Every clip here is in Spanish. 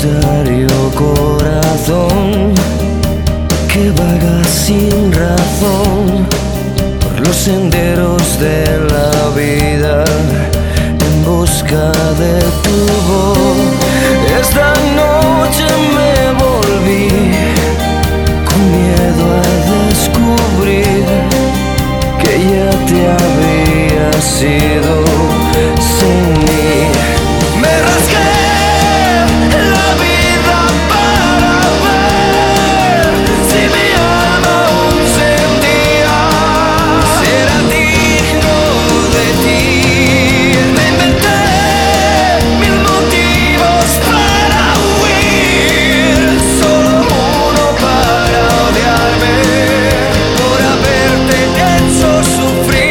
solitario corazón que vaga sin razón por los senderos de la vida en busca de tu voz. Esta noche me volví con miedo a descubrir que ya te había sido sin mí. Me rasgué la vida para ver si mi alma aún sentía, si era digno de ti. Me inventé mil motivos para huir, solo uno para odiarme por haberte hecho sufrir.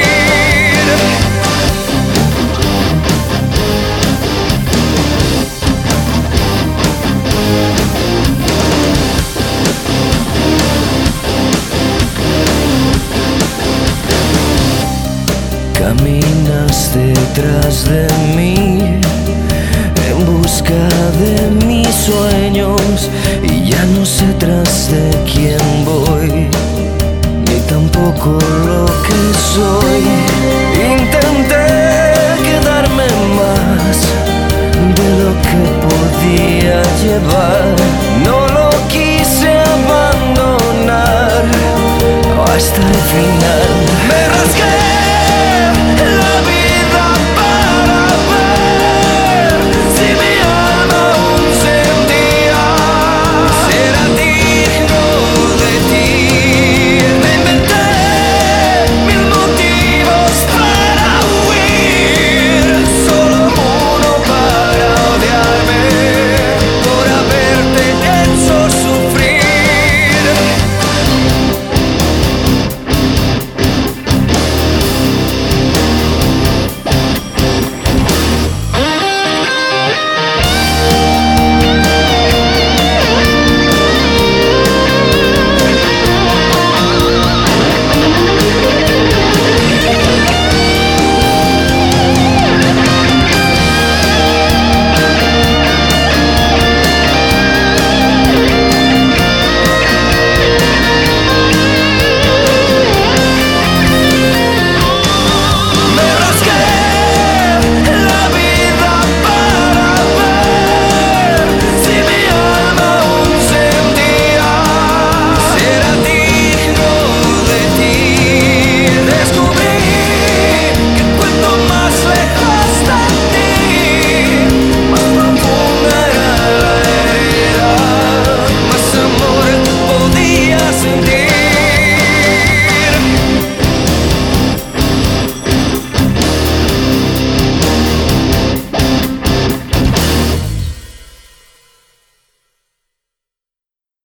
Caminas detrás de mí en busca de mis sueños y ya no sé tras de quién voy, ni tampoco lo que